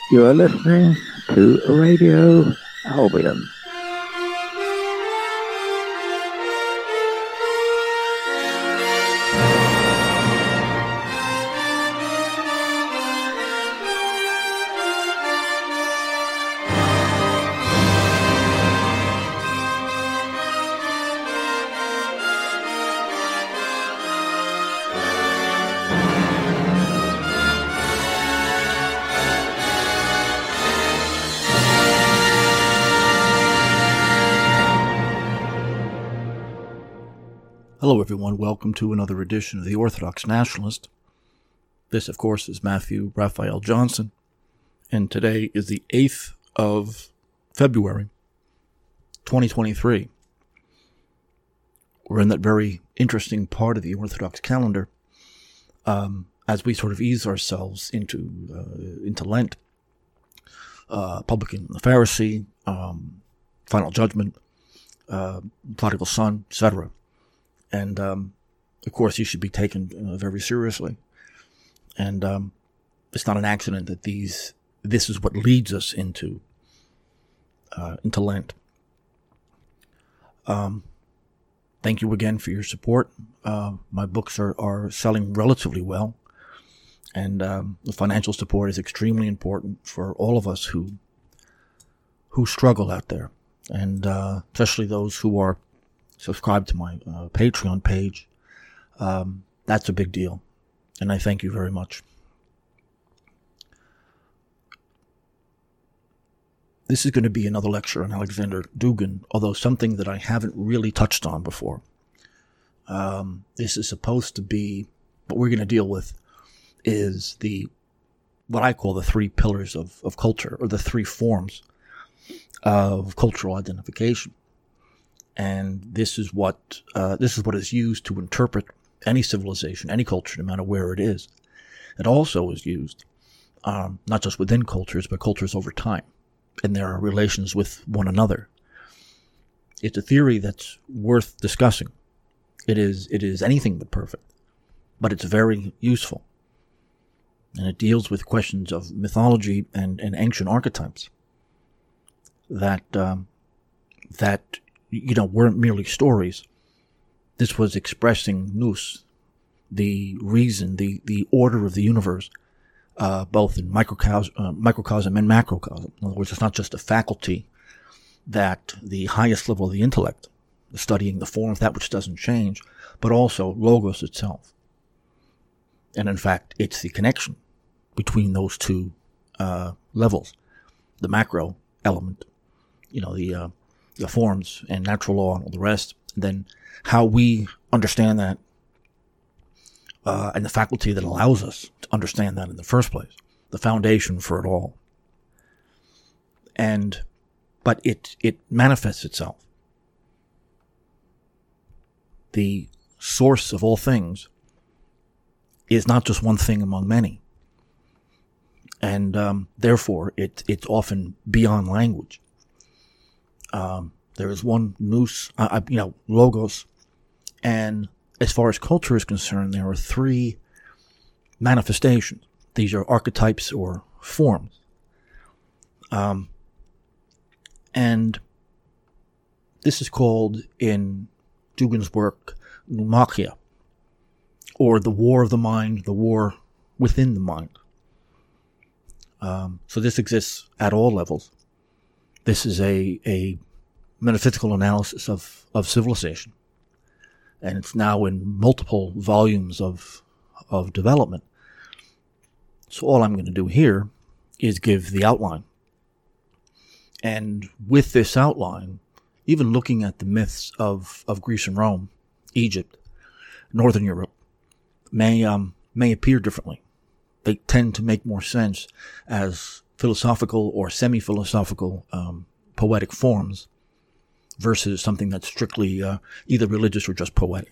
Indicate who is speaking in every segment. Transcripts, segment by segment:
Speaker 1: You are listening to Radio Albion.
Speaker 2: Hello everyone, welcome to another edition of The Orthodox Nationalist. This, of course, is Matthew Raphael Johnson, and today is the 8th of February, 2023. We're in that very interesting part of the Orthodox calendar as we sort of ease ourselves into Lent, Publican and the Pharisee, Final Judgment, Prodigal Son, etc. And, of course, these should be taken very seriously. And it's not an accident that this is what leads us into Lent. Thank you again for your support. My books are selling relatively well. And the financial support is extremely important for all of us who struggle out there. And especially those who are subscribe to my Patreon page. That's a big deal, and I thank you very much. This is going to be another lecture on Alexander Dugin, although something that I haven't really touched on before. This is supposed to be, what we're going to deal with is what I call the three pillars of culture, or the three forms of cultural identification. And this is what is used to interpret any civilization, any culture, no matter where it is. It also is used not just within cultures, but cultures over time, and their relations with one another. It's a theory that's worth discussing. It is anything but perfect, but it's very useful, and it deals with questions of mythology and ancient archetypes that weren't merely stories. This was expressing nous, the reason, the order of the universe, both in microcosm and macrocosm. In other words, it's not just a faculty that the highest level of the intellect, studying the form of that which doesn't change, but also logos itself. And in fact, it's the connection between those two levels, the macro element, the forms and natural law and all the rest, and then how we understand that, and the faculty that allows us to understand that in the first place, the foundation for it all. But it manifests itself. The source of all things is not just one thing among many, and therefore it's often beyond language. There is one nous, logos, and as far as culture is concerned, there are three manifestations. These are archetypes or forms. And this is called, in Dugin's work, pneumachia, or the war of the mind, the war within the mind. So this exists at all levels. This is a metaphysical analysis of civilization, and it's now in multiple volumes of development. So all I'm going to do here is give the outline. And with this outline, even looking at the myths of Greece and Rome, Egypt, Northern Europe, may appear differently. They tend to make more sense as philosophical or semi-philosophical poetic forms versus something that's strictly either religious or just poetic.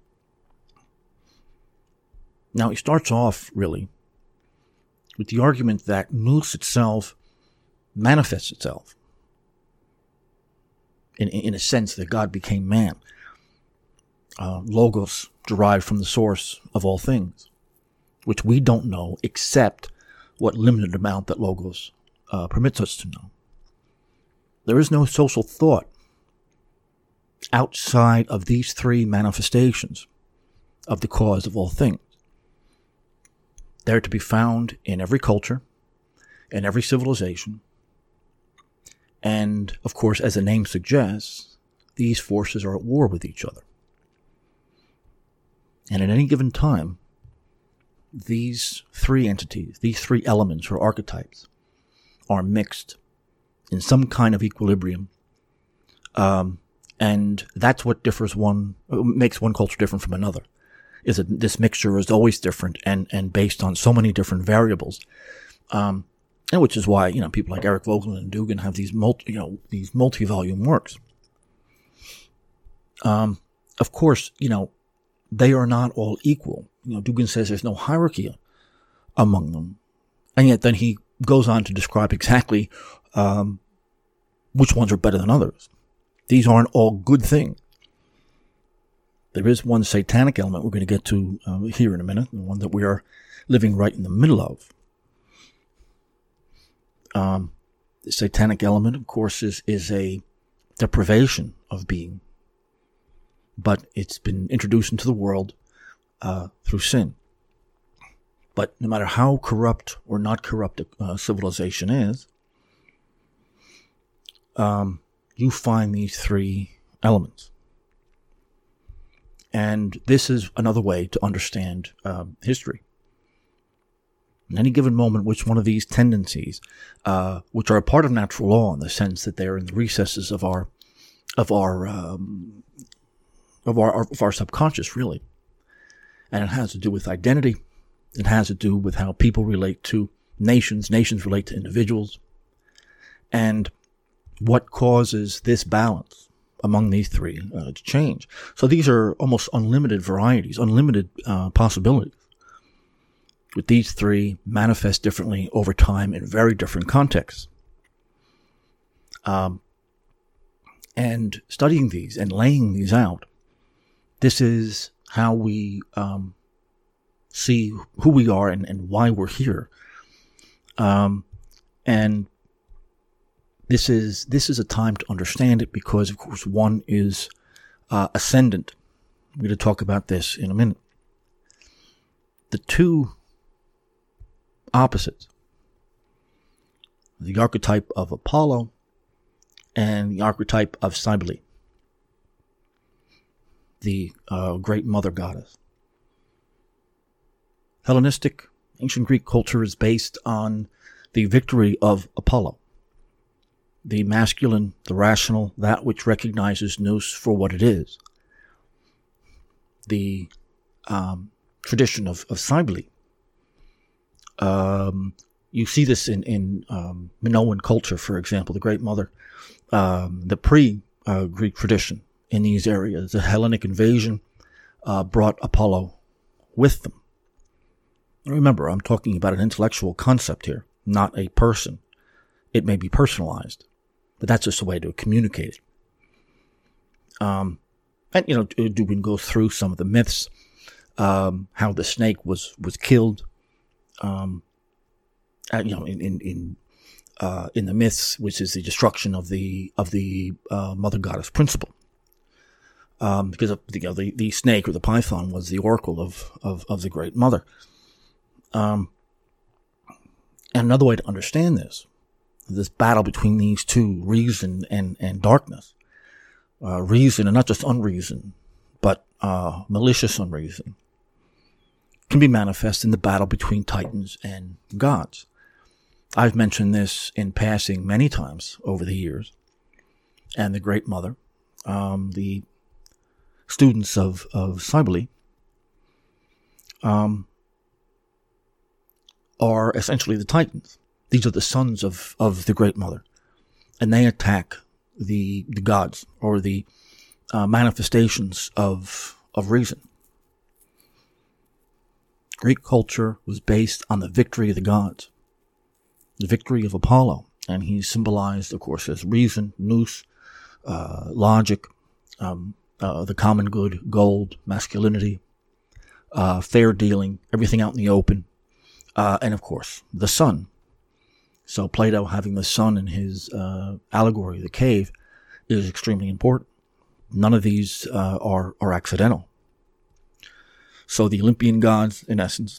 Speaker 2: Now, he starts off, really, with the argument that nous itself manifests itself in a sense that God became man. Logos derived from the source of all things, which we don't know except what limited amount that Logos permits us to know. There is no social thought outside of these three manifestations of the cause of all things. They're to be found in every culture, in every civilization, and, of course, as the name suggests, these forces are at war with each other. And at any given time, these three entities, these three elements or archetypes, are mixed in some kind of equilibrium, and that's what makes one culture different from another. Is that this mixture is always different and based on so many different variables, and which is why people like Eric Voegelin and Dugin have these multi-volume works. Of course, they are not all equal. Dugin says there's no hierarchy among them, and yet then he goes on to describe exactly which ones are better than others. These aren't all good things. There is one satanic element we're going to get to here in a minute, the one that we are living right in the middle of. The satanic element, of course, is a deprivation of being, but it's been introduced into the world through sin. But no matter how corrupt or not corrupt a civilization is, you find these three elements. And this is another way to understand history. In any given moment, which one of these tendencies, which are a part of natural law in the sense that they're in the recesses of our subconscious, really, and it has to do with identity. It has to do with how people relate to nations. Nations relate to individuals, and what causes this balance among these three to change. So these are almost unlimited varieties, unlimited possibilities. With these three manifest differently over time in very different contexts. And studying these and laying these out, this is how we see who we are and why we're here. And this is a time to understand it because, of course, one is ascendant. I'm going to talk about this in a minute. The two opposites, the archetype of Apollo and the archetype of Cybele, the great mother goddess. Hellenistic, ancient Greek culture is based on the victory of Apollo, the masculine, the rational, that which recognizes nous for what it is. The tradition of Cybele. You see this in Minoan culture, for example, the Great Mother, the pre-Greek tradition in these areas. The Hellenic invasion brought Apollo with them. Remember, I'm talking about an intellectual concept here, not a person. It may be personalized, but that's just a way to communicate it. And, Dugin goes through some of the myths, how the snake was killed, in the myths, which is the destruction of the mother goddess principle, because the snake or the python was the oracle of the great mother. And another way to understand this battle between these two, reason and darkness, reason and not just unreason, but malicious unreason, can be manifest in the battle between titans and gods. I've mentioned this in passing many times over the years. And the Great Mother, the students of Cybele, are essentially the titans. These are the sons of the Great Mother. And they attack the gods, or the manifestations of reason. Greek culture was based on the victory of the gods, the victory of Apollo, and he's symbolized, of course, as reason, nous, logic, the common good, gold, masculinity, fair dealing, everything out in the open, and of course, the sun, So Plato having the sun in his allegory, the cave, is extremely important. None of these are accidental. So the Olympian gods, in essence,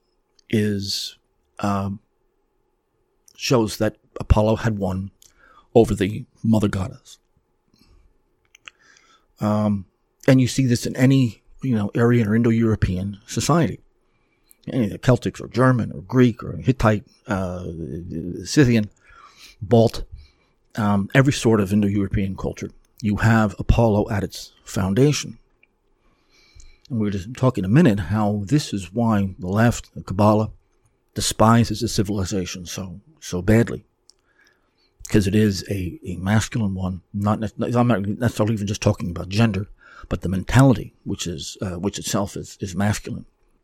Speaker 2: shows that Apollo had won over the mother goddess. And you see this in any, Aryan or Indo-European society. Any of the Celtics or German or Greek or Hittite, Scythian, Balt, every sort of Indo-European culture, you have Apollo at its foundation. And we're just talking in a minute how this is why the left, the Kabbalah, despises the civilization so badly. Because it is a masculine one. I'm not necessarily even just talking about gender, but the mentality, which itself is masculine.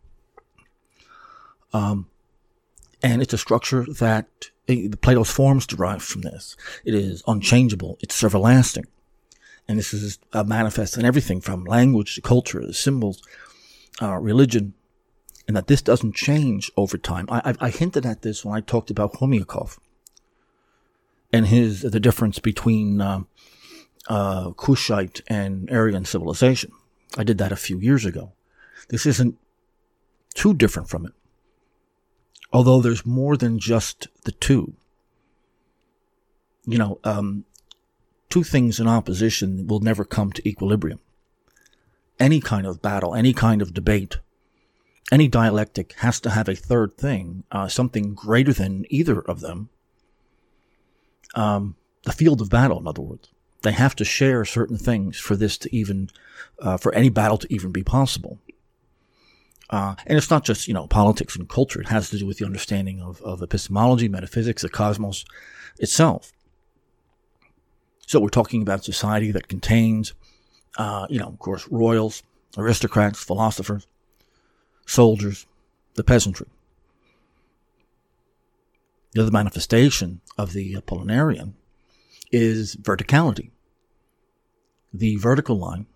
Speaker 2: And it's a structure that Plato's forms derive from this. It is unchangeable. It's everlasting. And this is manifest in everything from language to culture, symbols, religion, and that this doesn't change over time. I hinted at this when I talked about Khomyakov and the difference between Kushite and Aryan civilization. I did that a few years ago. This isn't too different from it, although there's more than just the two. Two things in opposition will never come to equilibrium. Any kind of battle, any kind of debate, any dialectic has to have a third thing, something greater than either of them. The field of battle, in other words. They have to share certain things for this to even, for any battle to even be possible. And it's not just, politics and culture. It has to do with the understanding of epistemology, metaphysics, the cosmos itself. So we're talking about society that contains, of course, royals, aristocrats, philosophers, soldiers, the peasantry. The other manifestation of the Apollinarian is verticality. The vertical line,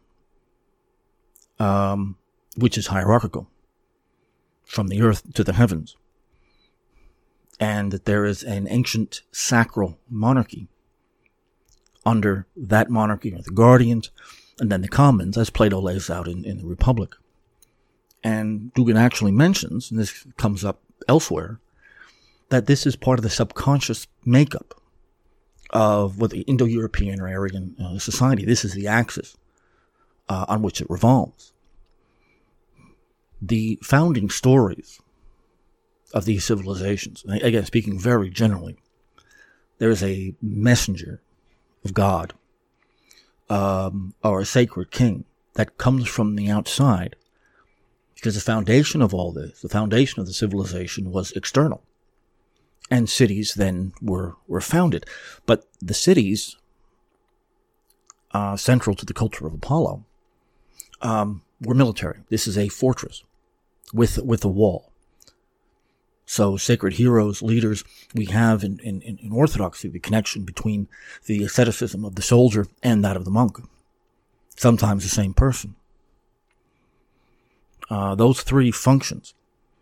Speaker 2: which is hierarchical, from the earth to the heavens. And that there is an ancient sacral monarchy. Under that monarchy are the guardians, and then the commons, as Plato lays out in the Republic. And Dugin actually mentions, and this comes up elsewhere, that this is part of the subconscious makeup of what the Indo-European or Aryan society. This is the axis on which it revolves. The founding stories of these civilizations, again, speaking very generally, there is a messenger of God, or a sacred king that comes from the outside, because the foundation of all this, the foundation of the civilization was external, and cities then were founded. But the cities, central to the culture of Apollo, were military. This is a fortress with a wall. So sacred heroes, leaders, we have in Orthodoxy the connection between the asceticism of the soldier and that of the monk. Sometimes the same person. Those three functions,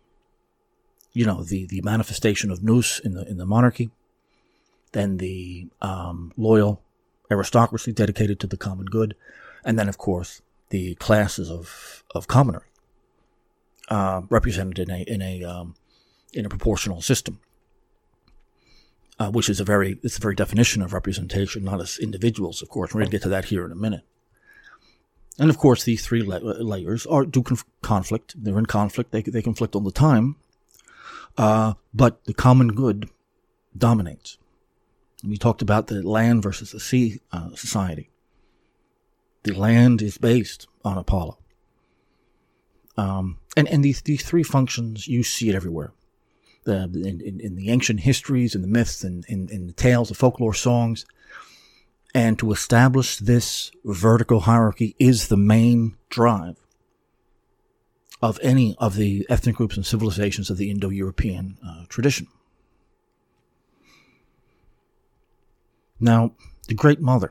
Speaker 2: the manifestation of nous in the monarchy, then the loyal aristocracy dedicated to the common good, and then of course the classes of commoners represented in a proportional system, which is it's the very definition of representation, not as individuals, of course. We're going to get to that here in a minute. And of course, these three layers do conflict. They're in conflict. They conflict all the time. But the common good dominates. And we talked about the land versus the sea society. The land is based on Apollo. And these three functions, you see it everywhere. In the ancient histories, in the myths, in the tales, the folklore songs. And to establish this vertical hierarchy is the main drive of any of the ethnic groups and civilizations of the Indo-European tradition. Now, the Great Mother,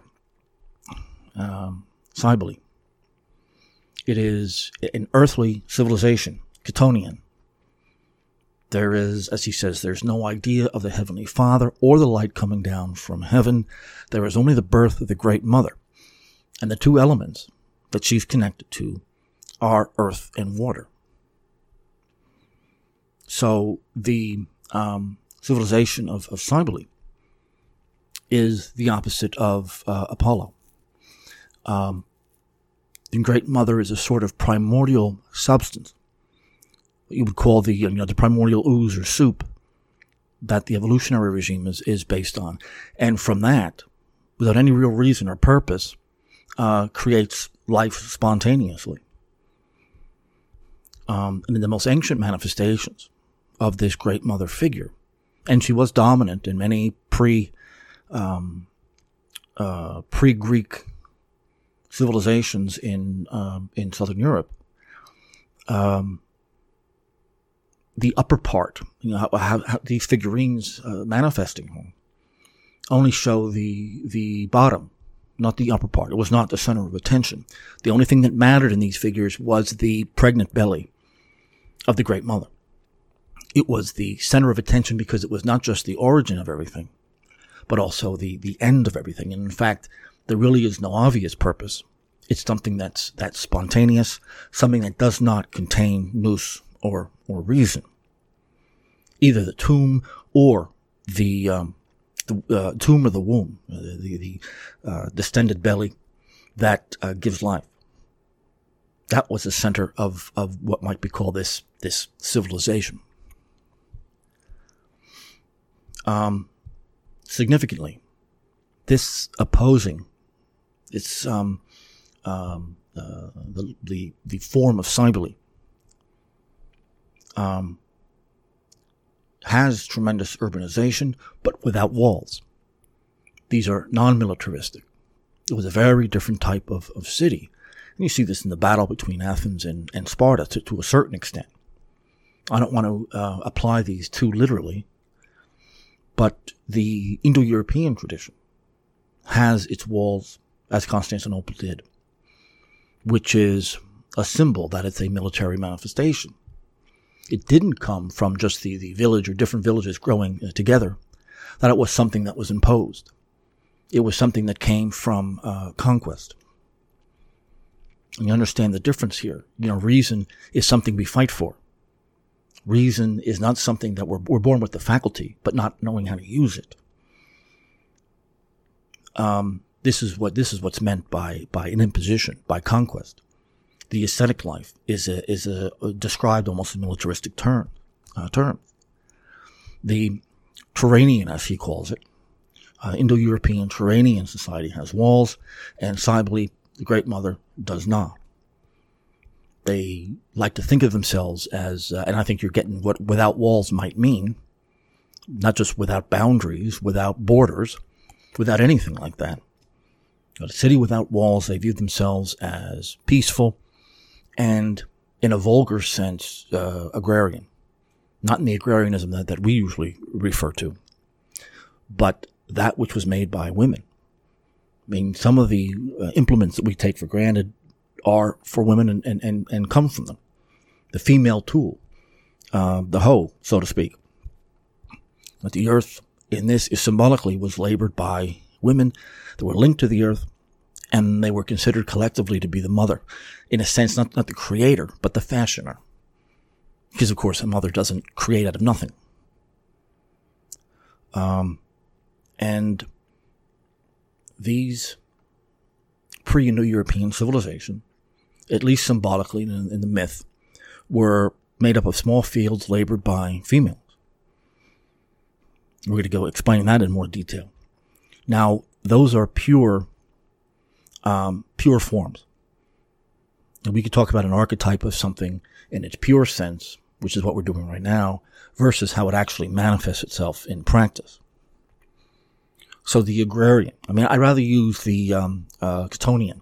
Speaker 2: Cybele, it is an earthly civilization, Chthonian, There is, as he says, there's no idea of the Heavenly Father or the light coming down from heaven. There is only the birth of the Great Mother. And the two elements that she's connected to are earth and water. So the civilization of Cybele is the opposite of Apollo. The Great Mother is a sort of primordial substance, what you would call the primordial ooze or soup that the evolutionary regime is based on. And from that, without any real reason or purpose, creates life spontaneously. And in the most ancient manifestations of this Great Mother figure, and she was dominant in many pre-Greek civilizations in Southern Europe. The upper part, how these figurines manifesting her, only show the bottom, not the upper part. It was not the center of attention. The only thing that mattered in these figures was the pregnant belly of the Great Mother. It was the center of attention because it was not just the origin of everything, but also the end of everything. And in fact, there really is no obvious purpose. It's something that's spontaneous, something that does not contain nous or reason. Either the tomb or the tomb or the womb, the distended belly that gives life. That was the center of what might be called this civilization. Significantly, this opposing, the form of Cybele, has tremendous urbanization, but without walls. These are non-militaristic. It was a very different type of city. And you see this in the battle between Athens and Sparta to a certain extent. I don't want to apply these too literally, but the Indo-European tradition has its walls as Constantinople did, which is a symbol that it's a military manifestation. It didn't come from just the village or different villages growing together, that it was something that was imposed. It was something that came from conquest. And you understand the difference here. Reason is something we fight for. Reason is not something that we're born with the faculty, but not knowing how to use it. This is what's meant by an imposition, by conquest. The ascetic life is described almost in militaristic terms. The Turanian, as he calls it, Indo-European Turanian society has walls, and Cybele, the Great Mother, does not. They like to think of themselves as, and I think you're getting what without walls might mean, not just without boundaries, without borders, without anything like that. A city without walls, they view themselves as peaceful and, in a vulgar sense, agrarian. Not in the agrarianism that we usually refer to, but that which was made by women. I mean, some of the implements that we take for granted are for women and come from them. The female tool, the hoe, so to speak. But the earth in this is symbolically was labored by women that were linked to the earth, and they were considered collectively to be the mother. In a sense, not the creator, but the fashioner. Because, of course, a mother doesn't create out of nothing. And these pre-Indo-European civilization, at least symbolically in the myth, were made up of small fields labored by females. We're going to go explain that in more detail. Now, those are pure forms. And we could talk about an archetype of something in its pure sense, which is what we're doing right now, versus how it actually manifests itself in practice. So the agrarian, I'd rather use the Catonian,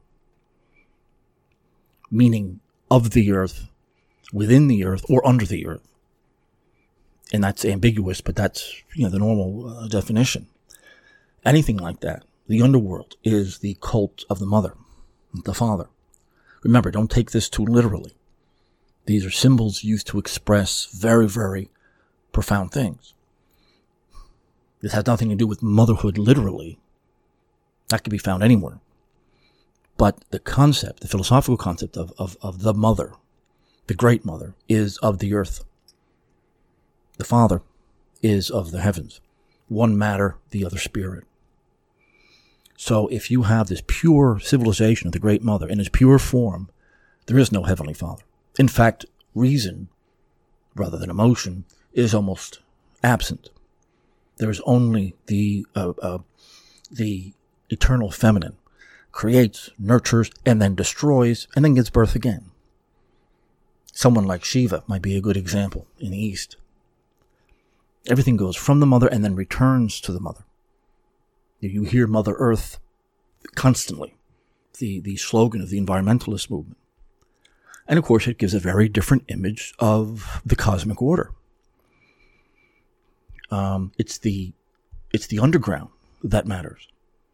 Speaker 2: meaning of the earth, within the earth, or under the earth. And that's ambiguous, but that's the normal definition. Anything like that. The underworld is the cult of the mother, the father. Remember, don't take this too literally. These are symbols used to express very, very profound things. This has nothing to do with motherhood literally. That could be found anywhere. But the concept, the philosophical concept of the mother, the great mother, is of the earth. The father is of the heavens. One matter, the other spirit. So if you have this pure civilization of the great mother in its pure form, there is no heavenly father. In fact, reason, rather than emotion, is almost absent. There is only the eternal feminine, creates, nurtures, and then destroys, and then gives birth again. Someone like Shiva might be a good example in the East. Everything goes from the mother and then returns to the mother. You hear Mother Earth constantly, the slogan of the environmentalist movement. And of course, it gives a very different image of the cosmic order. It's the underground that matters.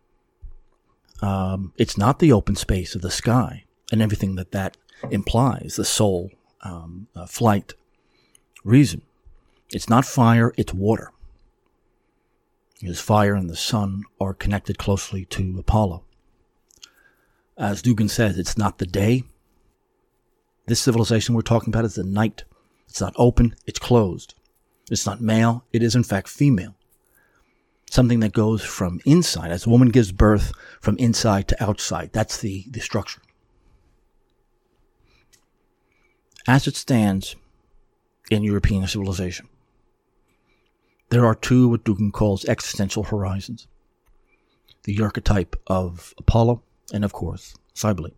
Speaker 2: It's not the open space of the sky and everything that implies, the soul, flight, reason. It's not fire, it's water. Because fire and the sun are connected closely to Apollo. As Dugin says, it's not the day. This civilization we're talking about is the night. It's not open, it's closed. It's not male, it is in fact female. Something that goes from inside, as a woman gives birth, from inside to outside. That's the structure. As it stands in European civilization, there are two what Dugin calls existential horizons. The archetype of Apollo and, of course, Cybele.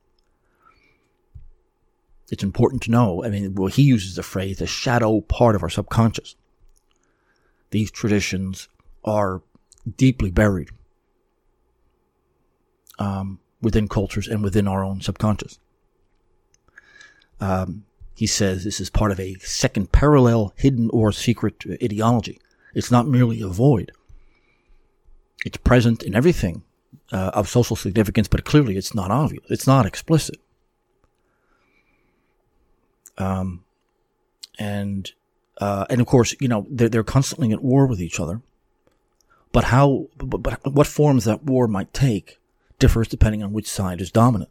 Speaker 2: It's important to know, he uses the phrase, the shadow part of our subconscious. These traditions are deeply buried within cultures and within our own subconscious. He says this is part of a second parallel, hidden or secret ideology. It's not merely a void. It's present in everything of social significance, but clearly it's not obvious. It's not explicit. And of course, they're constantly at war with each other. But what forms that war might take differs depending on which side is dominant.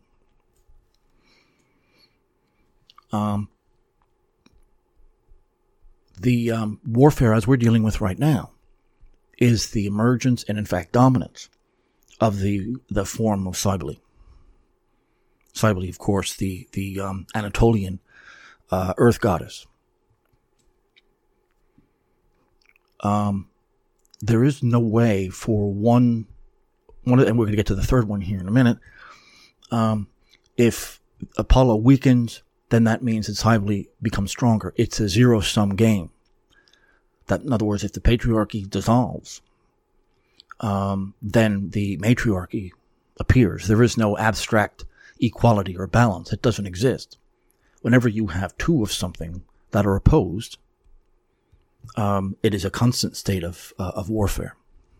Speaker 2: The warfare as we're dealing with right now is the emergence and, in fact, dominance of the form of Cybele. Cybele, of course, the Anatolian earth goddess. There is no way for one, and we're going to get to the third one here in a minute. If Apollo weakens, then that means that Cybele becomes stronger. It's a zero-sum game. That, in other words, if the patriarchy dissolves, then the matriarchy appears. There is no abstract equality or balance. It doesn't exist. Whenever you have two of something that are opposed, it is a constant state of warfare.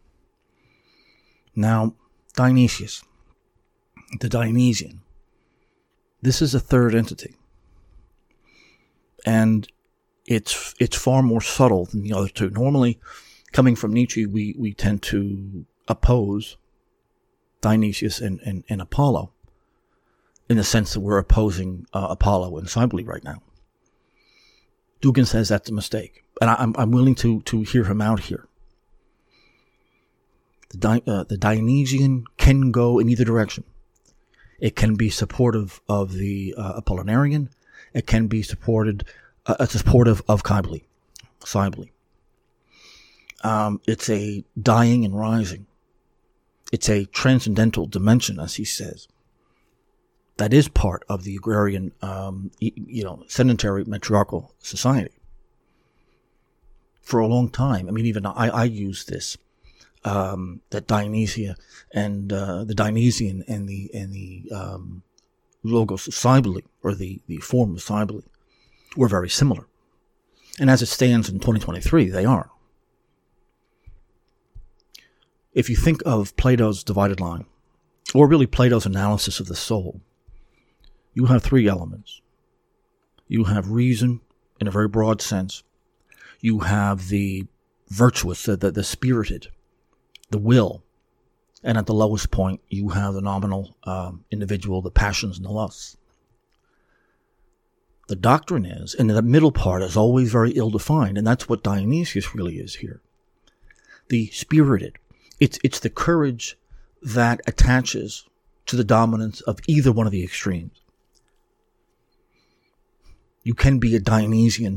Speaker 2: Now, Dionysius, the Dionysian, this is a third entity. And it's far more subtle than the other two. Normally, coming from Nietzsche, we tend to oppose Dionysius and Apollo in the sense that we're opposing Apollo and Cybele right now. Dugin says that's a mistake. And I'm willing to hear him out here. The Dionysian can go in either direction. It can be supportive of the Apollinarian. It can be supportive of Cybele. It's a dying and rising. It's a transcendental dimension, as he says. That is part of the agrarian, sedentary matriarchal society. For a long time, even I use this, that Dionysia and the Dionysian and the logos of Cybele, or the form of Cybele, were very similar. And as it stands in 2023, they are. If you think of Plato's divided line, or really Plato's analysis of the soul, you have three elements. You have reason in a very broad sense. You have the virtuous, the spirited, the will. And at the lowest point, you have the nominal individual, the passions and the lusts. The doctrine is, and the middle part is always very ill-defined, and that's what Dionysius really is here. The spirited. It's the courage that attaches to the dominance of either one of the extremes. You can be a Dionysian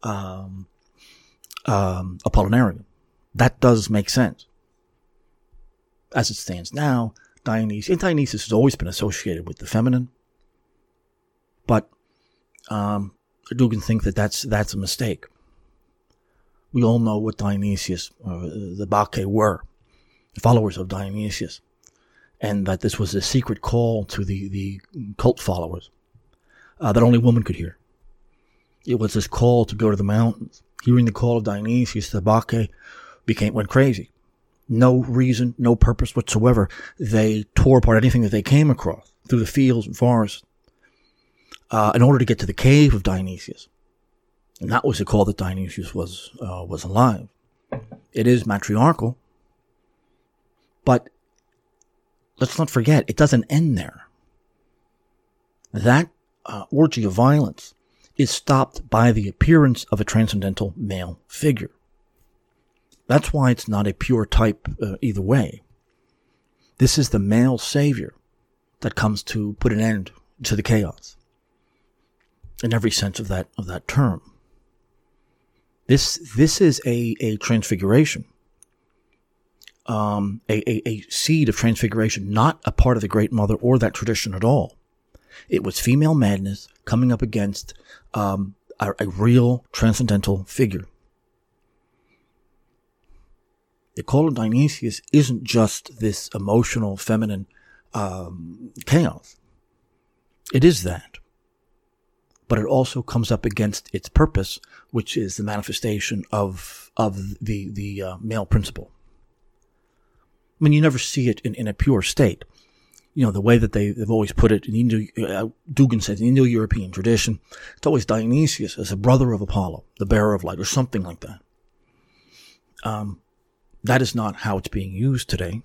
Speaker 2: Apollinarian. That does make sense. As it stands now, Dionysius has always been associated with the feminine, but Dugin think that that's a mistake. We all know what Dionysius, the Bacchae were, the followers of Dionysius, and that this was a secret call to the cult followers that only women could hear. It was this call to go to the mountains. Hearing the call of Dionysius, the Bacchae went crazy. No reason, no purpose whatsoever. They tore apart anything that they came across through the fields and forests in order to get to the cave of Dionysius. And that was the call that Dionysius was alive. It is matriarchal, but let's not forget, it doesn't end there. That orgy of violence is stopped by the appearance of a transcendental male figure. That's why it's not a pure type either way. This is the male savior that comes to put an end to the chaos, in every sense of that term. This is a transfiguration, a seed of transfiguration, not a part of the Great Mother or that tradition at all. It was female madness coming up against a real transcendental figure. The call of Dionysius isn't just this emotional, feminine chaos. It is that. But it also comes up against its purpose, which is the manifestation of the male principle. I mean, you never see it in a pure state. You know, the way that they've always put it, in Dugin says, in the Indo-European tradition, it's always Dionysius as a brother of Apollo, the bearer of light, or something like that. That is not how it's being used today.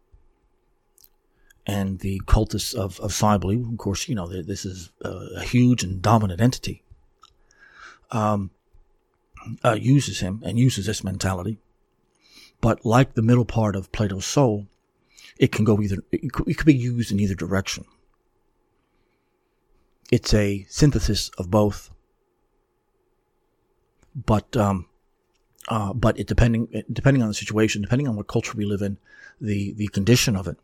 Speaker 2: And the cultists of Cybele, of course, you know, this is a huge and dominant entity, uses him and uses this mentality. But like the middle part of Plato's Soul, it can go it could be used in either direction. It's a synthesis of both. But it depending on the situation, depending on what culture we live in, the condition of it,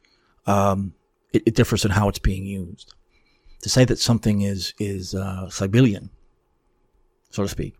Speaker 2: it differs in how it's being used. To say that something is Cybelean, so to speak,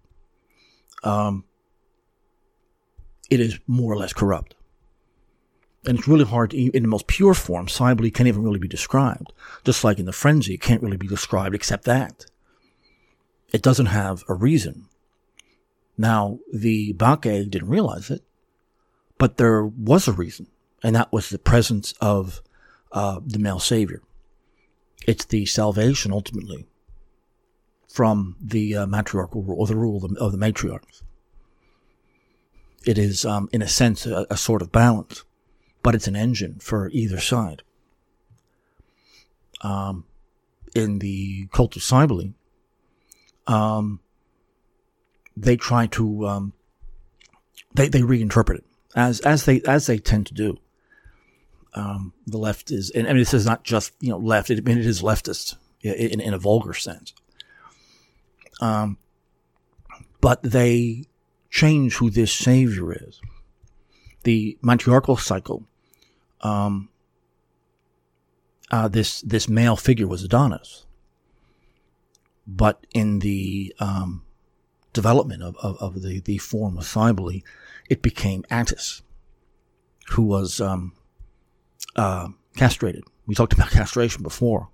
Speaker 2: it is more or less corrupt. And it's really hard to, in the most pure form, Cybele can't even really be described. Just like in the frenzy, it can't really be described except that. It doesn't have a reason. Now, the Bacchae didn't realize it, but there was a reason, and that was the presence of the male savior. It's the salvation, ultimately, from the matriarchal rule, or the rule of the matriarchs. It is, in a sense, a sort of balance, but it's an engine for either side. In the cult of Cybele, they try to they reinterpret it as they tend to do. The left is, and I mean, this is not just left. It is leftist in a vulgar sense. But they change who this savior is. The matriarchal cycle. This male figure was Adonis, but in the development of the form of Cybele, it became Attis, who was castrated. We talked about castration before.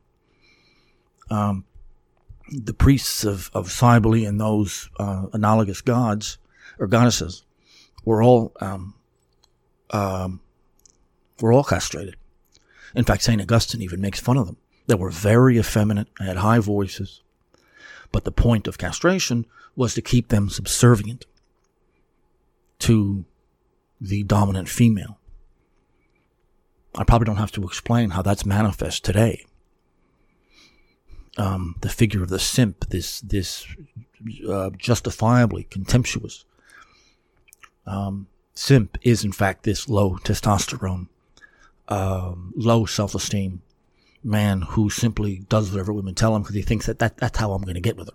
Speaker 2: The priests of Cybele and those analogous gods or goddesses were all castrated. In fact, St. Augustine even makes fun of them. They were very effeminate, had high voices, but the point of castration was to keep them subservient. to the dominant female. I probably don't have to explain how that's manifest today. The figure of the simp, this justifiably contemptuous simp, is in fact this low testosterone, low self-esteem man who simply does whatever women tell him because he thinks that's how I'm going to get with her.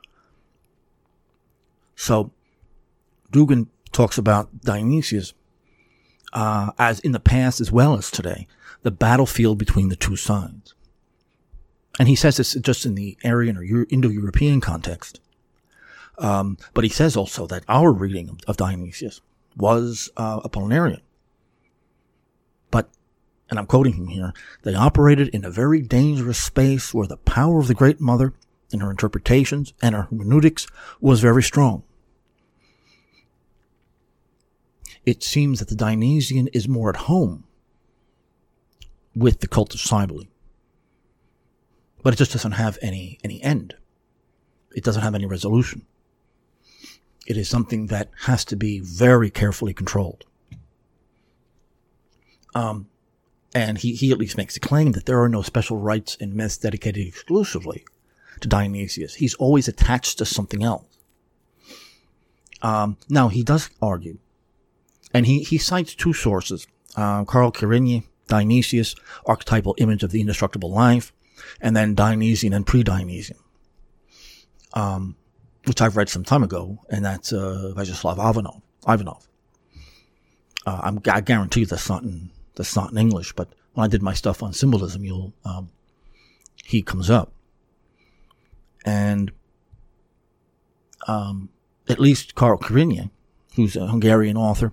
Speaker 2: So Dugin talks about Dionysius as in the past as well as today, the battlefield between the two sides. And he says this just in the Aryan or Indo-European context. But he says also that our reading of Dionysius was Apollinarian. But, and I'm quoting him here, they operated in a very dangerous space where the power of the Great Mother in her interpretations and her hermeneutics was very strong. It seems that the Dionysian is more at home with the cult of Cybele. But it just doesn't have any end. It doesn't have any resolution. It is something that has to be very carefully controlled. And he at least makes a claim that there are no special rites and myths dedicated exclusively to Dionysius. He's always attached to something else. Now, he does argue, and he cites two sources, Carl Quirini, Dionysius, archetypal image of the indestructible life, and then Dionysian and pre-Dionysian, which I've read some time ago, and that's Vyacheslav Ivanov. I guarantee that's not in English, but when I did my stuff on symbolism, he comes up, and at least Carl Quirini, who's a Hungarian author,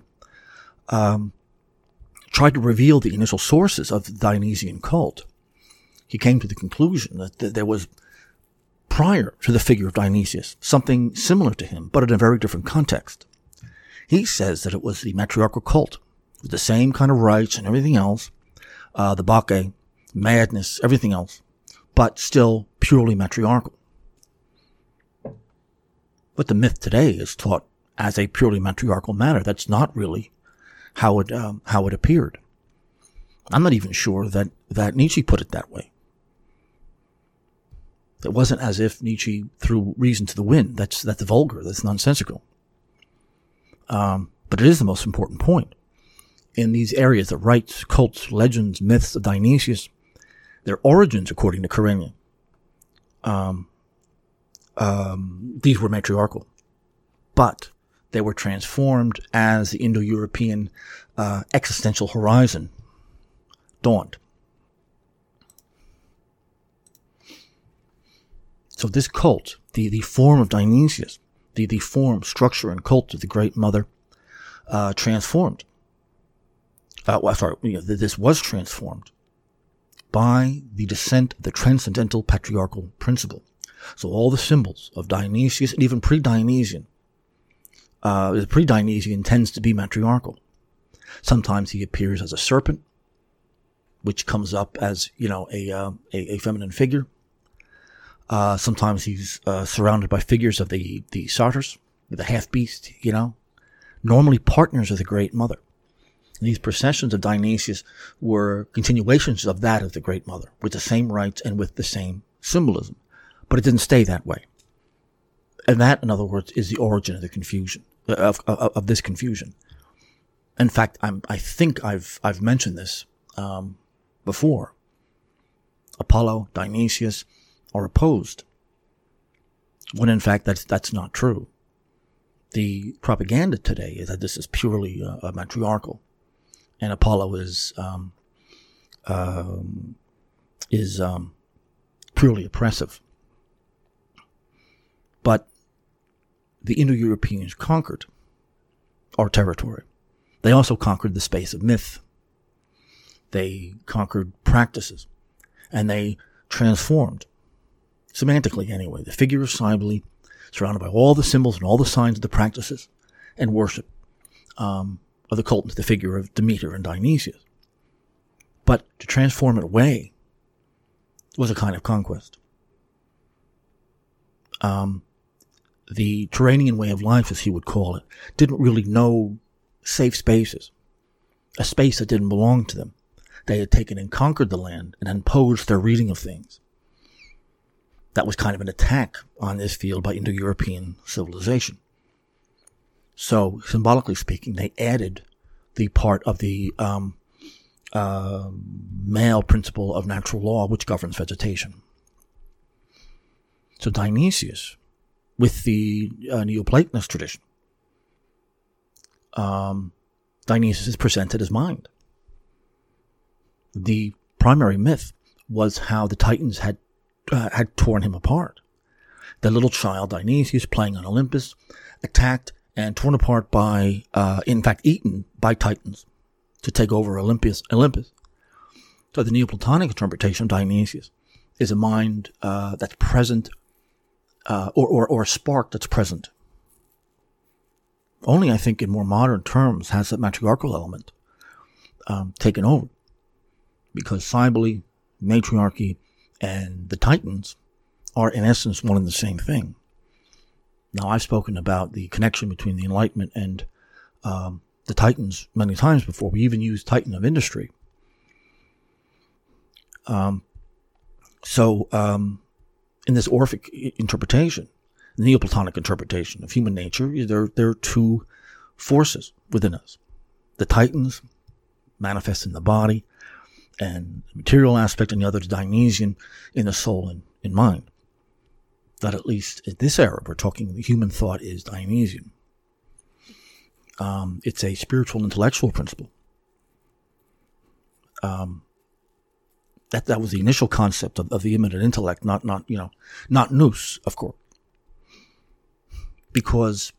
Speaker 2: tried to reveal the initial sources of the Dionysian cult. He came to the conclusion that there was, prior to the figure of Dionysius, something similar to him, but in a very different context. He says that it was the matriarchal cult, with the same kind of rites and everything else, the Bacchae, madness, everything else, but still purely matriarchal. But the myth today is taught as a purely matriarchal matter. That's not really how it appeared. I'm not even sure that Nietzsche put it that way. It wasn't as if Nietzsche threw reason to the wind. That's vulgar. That's nonsensical. But it is the most important point. In these areas, the rites, cults, legends, myths of Dionysius, their origins, according to Quirini, these were matriarchal. But they were transformed as the Indo-European existential horizon dawned. So this cult, the form of Dionysius, the form, structure, and cult of the Great Mother, transformed. This was transformed by the descent of the transcendental patriarchal principle. So all the symbols of Dionysius, and even pre-Dionysian, the pre-Dionysian tends to be matriarchal. Sometimes he appears as a serpent, which comes up as, a feminine figure. Sometimes he's surrounded by figures of the satyrs, the half-beast, normally partners of the Great Mother. And these processions of Dionysius were continuations of that of the Great Mother, with the same rites and with the same symbolism. But it didn't stay that way. And that, in other words, is the origin of the confusion, of this confusion. In fact, I think I've mentioned this before. Apollo, Dionysius are opposed, when in fact that's not true. The propaganda today is that this is purely matriarchal, and Apollo is purely oppressive. But the Indo-Europeans conquered our territory. They also conquered the space of myth. They conquered practices, and they transformed, semantically anyway, the figure of Cybele, surrounded by all the symbols and all the signs of the practices and worship of the cult into the figure of Demeter and Dionysius. But to transform it away was a kind of conquest. the Turanian way of life, as he would call it, didn't really know safe spaces, a space that didn't belong to them. They had taken and conquered the land and imposed their reading of things. That was kind of an attack on this field by Indo-European civilization. So, symbolically speaking, they added the part of the male principle of natural law which governs vegetation. So Dionysius, with the Neoplatonist tradition, Dionysius is presented as mind. The primary myth was how the Titans had torn him apart. The little child Dionysius, playing on Olympus, attacked and torn apart by, in fact, eaten by Titans to take over Olympus. So the Neoplatonic interpretation of Dionysius is a mind that's present, or a spark that's present. Only, I think, in more modern terms has that matriarchal element taken over. Because Cybele, matriarchy, and the Titans are, in essence, one and the same thing. Now, I've spoken about the connection between the Enlightenment and the Titans many times before. We even use Titan of industry. In this Orphic interpretation, the Neoplatonic interpretation of human nature, there are two forces within us. The Titans manifest in the body and the material aspect, and the other is Dionysian in the soul and in mind. That, at least at this era, we're talking the human thought is Dionysian. It's a spiritual intellectual principle. That was the initial concept of the immanent intellect, not nous, of course. Because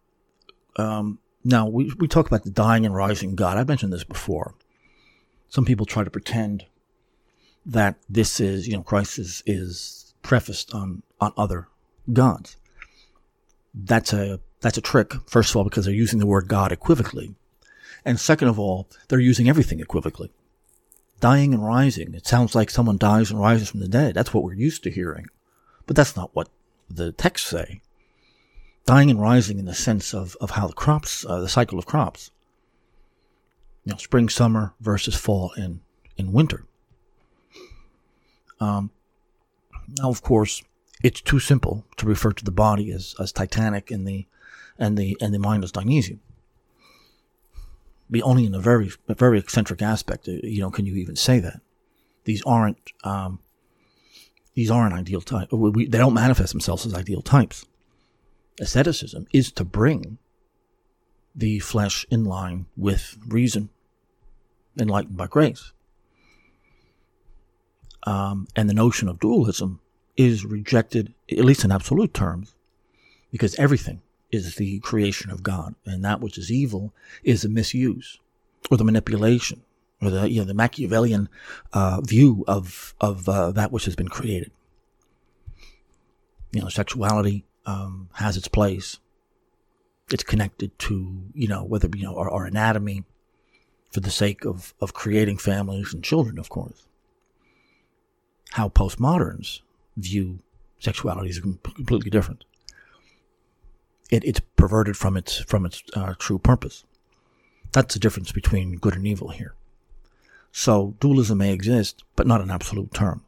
Speaker 2: now we talk about the dying and rising God. I've mentioned this before. Some people try to pretend that this is, Christ is prefaced on other gods. That's a trick, first of all, because they're using the word God equivocally. And second of all, they're using everything equivocally. Dying and rising. It sounds like someone dies and rises from the dead. That's what we're used to hearing. But that's not what the texts say. Dying and rising in the sense of how the crops, the cycle of crops. Spring, summer versus fall and winter. Now, of course, it's too simple to refer to the body as Titanic and the mind as Dionysian. Be only in a very eccentric aspect, can you even say that? These aren't ideal types. They don't manifest themselves as ideal types. Asceticism is to bring the flesh in line with reason, enlightened by grace. And the notion of dualism is rejected, at least in absolute terms, because everything is the creation of God, and that which is evil is the misuse or the manipulation or the Machiavellian view of that which has been created. Sexuality has its place. It's connected to whether our anatomy for the sake of creating families and children, of course. How postmoderns view sexuality is completely different. It's perverted from its true purpose. That's the difference between good and evil here. So dualism may exist, but not in absolute terms.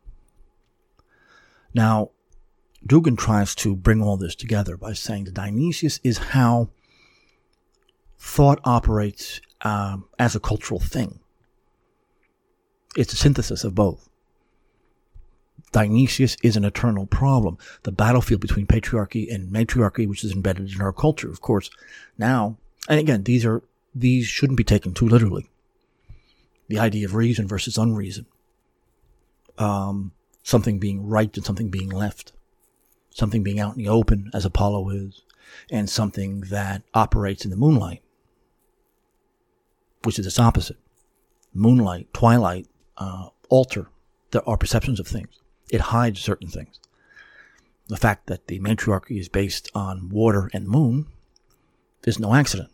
Speaker 2: Now, Dugin tries to bring all this together by saying that Dionysius is how thought operates as a cultural thing. It's a synthesis of both. Dionysius is an eternal problem. The battlefield between patriarchy and matriarchy, which is embedded in our culture, of course. Now, and again, these shouldn't be taken too literally. The idea of reason versus unreason. Something being right and something being left. Something being out in the open, as Apollo is, and something that operates in the moonlight, which is its opposite. Moonlight, twilight, alter our perceptions of things. It hides certain things. The fact that the matriarchy is based on water and moon is no accident.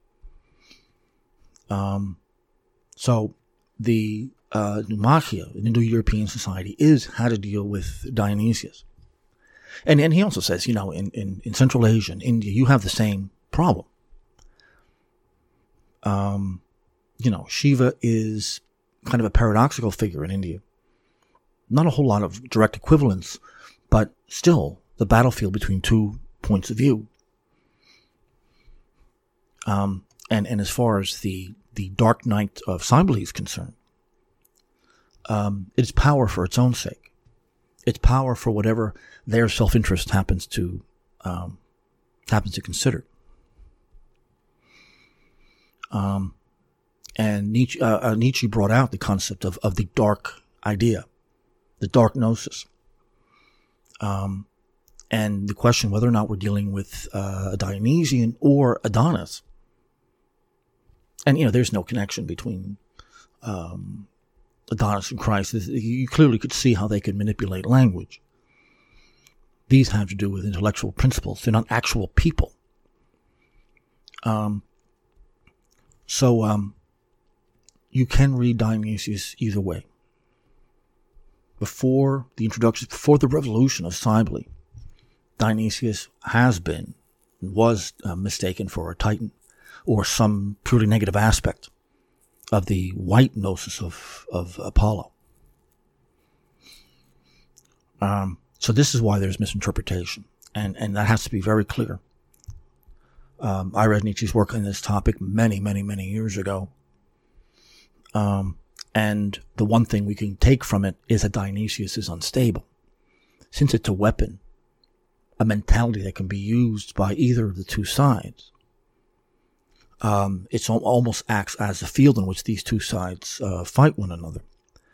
Speaker 2: So the Pneumachia in Indo-European society is how to deal with Dionysius. And he also says, in Central Asia, in India, you have the same problem. Shiva is kind of a paradoxical figure in India. Not a whole lot of direct equivalence, but still the battlefield between two points of view. And as far as the dark night of Cybele is concerned, it's power for its own sake. It's power for whatever their self-interest happens to consider. And Nietzsche brought out the concept of the dark idea, the dark gnosis, and the question whether or not we're dealing with a Dionysian or Adonis. And there's no connection between Adonis and Christ. You clearly could see how they could manipulate language. These have to do with intellectual principles. They're not actual people. So you can read Dionysius either way. Before the revolution of Cybele, Dionysius was mistaken for a Titan or some purely negative aspect of the white gnosis of Apollo. So this is why there's misinterpretation, and that has to be very clear. I read Nietzsche's work on this topic many, many, many years ago. And the one thing we can take from it is that Dionysius is unstable. Since it's a weapon, a mentality that can be used by either of the two sides, it almost acts as a field in which these two sides fight one another.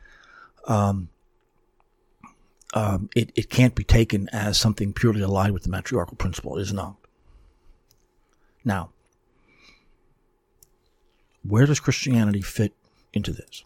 Speaker 2: It can't be taken as something purely aligned with the matriarchal principle. It is not. Now, where does Christianity fit into this?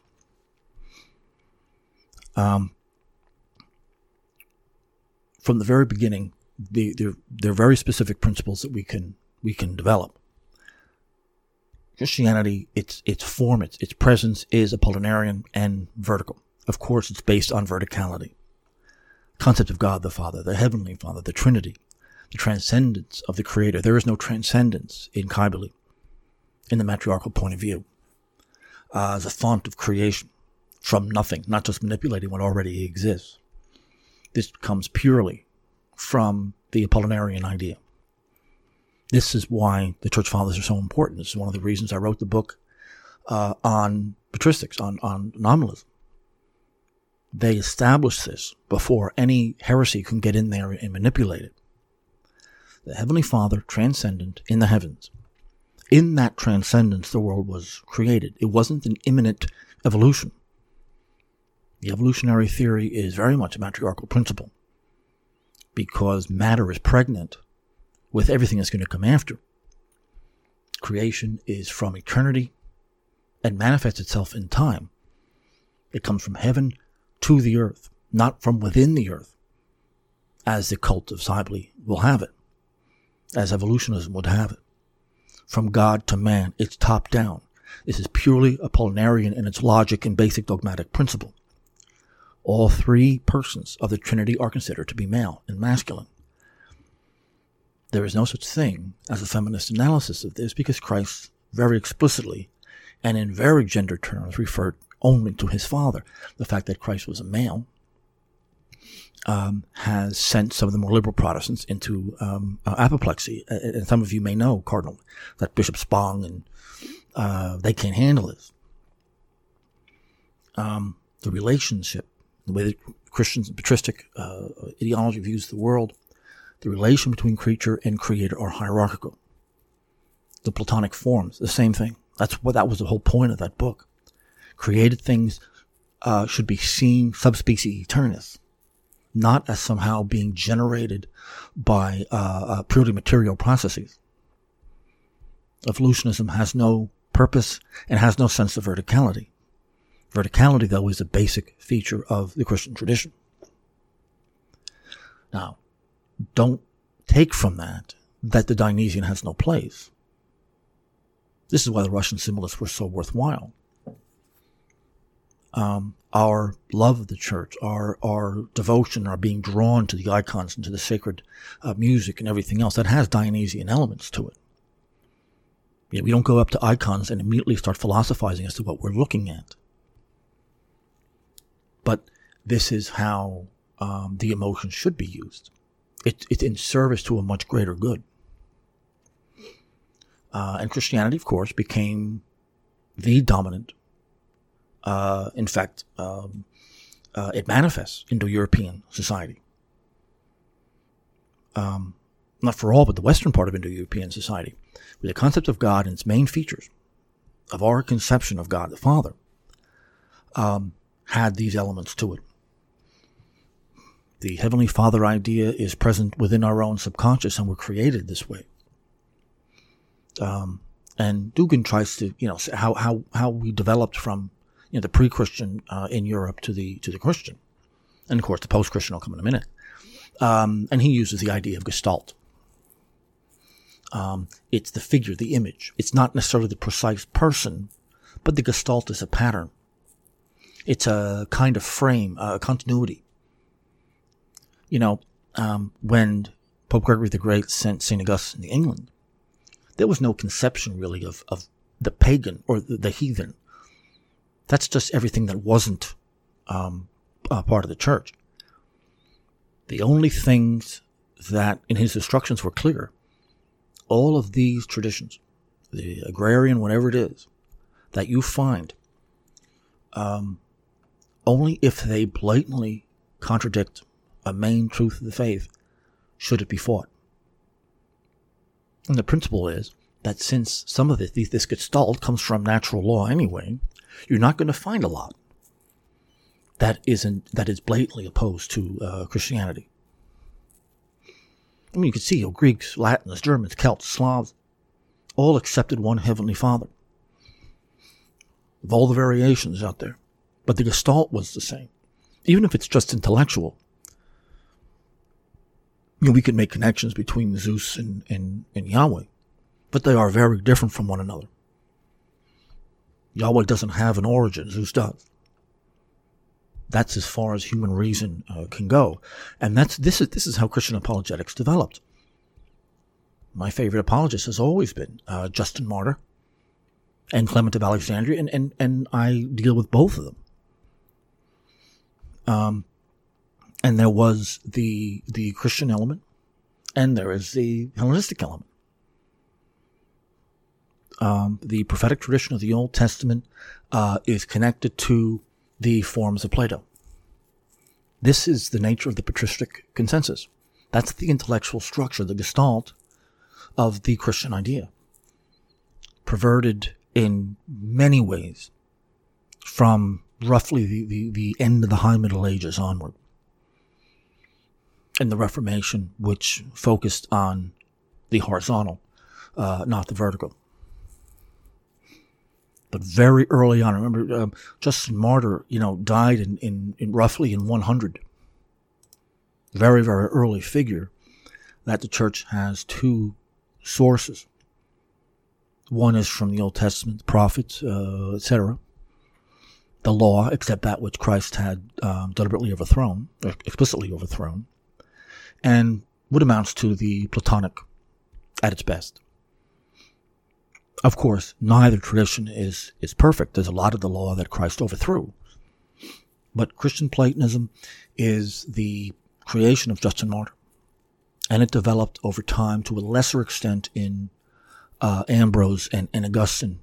Speaker 2: From the very beginning, there are very specific principles that we can develop. Christianity, its form, its presence is Apollinarian and vertical. Of course, it's based on verticality. Concept of God the Father, the Heavenly Father, the Trinity, the transcendence of the Creator. There is no transcendence in Cybele, in the matriarchal point of view, as a font of creation from nothing, not just manipulating what already exists. This comes purely from the Apollinarian idea. This is why the Church Fathers are so important. This is one of the reasons I wrote the book on patristics, on nominalism. They established this before any heresy can get in there and manipulate it. The Heavenly Father, transcendent in the heavens. In that transcendence, the world was created. It wasn't an imminent evolution. The evolutionary theory is very much a matriarchal principle because matter is pregnant with everything that's going to come after. Creation is from eternity and manifests itself in time. It comes from heaven to the earth, not from within the earth, as the cult of Cybele will have it, as evolutionism would have it. From God to man, it's top down. This is purely Apollinarian in its logic and basic dogmatic principle. All three persons of the Trinity are considered to be male and masculine. There is no such thing as a feminist analysis of this because Christ very explicitly and in very gender terms referred only to his Father. The fact that Christ was a male has sent some of the more liberal Protestants into apoplexy. And some of you may know, Cardinal, that Bishop Spong and they can't handle this. The relationship, the way that Christians and patristic ideology views the world, the relation between creature and creator are hierarchical. The Platonic forms, the same thing. That was the whole point of that book. Created things should be seen subspecies aeternis, not as somehow being generated by purely material processes. Evolutionism has no purpose and has no sense of verticality. Verticality, though, is a basic feature of the Christian tradition. Now, don't take from that the Dionysian has no place. This is why the Russian symbolists were so worthwhile. our love of the church, our devotion, our being drawn to the icons and to the sacred music and everything else, that has Dionysian elements to it. We don't go up to icons and immediately start philosophizing as to what we're looking at. But this is how the emotion should be used. It's in service to a much greater good. And Christianity, of course, became the dominant. In fact, it manifests into European society. Not for all, but the western part of Indo-European society, where the concept of God and its main features of our conception of God the Father had these elements to it. The Heavenly Father idea is present within our own subconscious, and we're created this way. And Dugin tries to, how we developed from, the pre-Christian in Europe to the Christian, and of course the post-Christian will come in a minute. And he uses the idea of Gestalt. It's the figure, the image. It's not necessarily the precise person, but the Gestalt is a pattern. It's a kind of frame, a continuity. When Pope Gregory the Great sent St. Augustine to England, there was no conception really of the pagan or the heathen. That's just everything that wasn't part of the church. The only things that in his instructions were clear, all of these traditions, the agrarian, whatever it is, that you find, only if they blatantly contradict a main truth of the faith should it be fought. And the principle is that since some of this Gestalt comes from natural law anyway, you're not going to find a lot that is blatantly opposed to Christianity. I mean, you can see Greeks, Latins, Germans, Celts, Slavs, all accepted one Heavenly Father, of all the variations out there. But the Gestalt was the same. Even if it's just intellectual, we could make connections between Zeus and Yahweh, but they are very different from one another. Yahweh doesn't have an origin, Zeus does. That's as far as human reason can go. And this is how Christian apologetics developed. My favorite apologist has always been Justin Martyr and Clement of Alexandria, and I deal with both of them. And there was the Christian element, and there is the Hellenistic element. The prophetic tradition of the Old Testament is connected to the forms of Plato. This is the nature of the patristic consensus. That's the intellectual structure, the Gestalt of the Christian idea, perverted in many ways from roughly the end of the High Middle Ages onward, and the Reformation, which focused on the horizontal, not the vertical. But very early on, I remember Justin Martyr, died in roughly in 100. Very, very early figure that the church has two sources. One is from the Old Testament, the prophets, etc. The law, except that which Christ had deliberately overthrown, or explicitly overthrown, and what amounts to the Platonic at its best. Of course, neither tradition is perfect. There's a lot of the law that Christ overthrew. But Christian Platonism is the creation of Justin Martyr. And it developed over time to a lesser extent in Ambrose and Augustine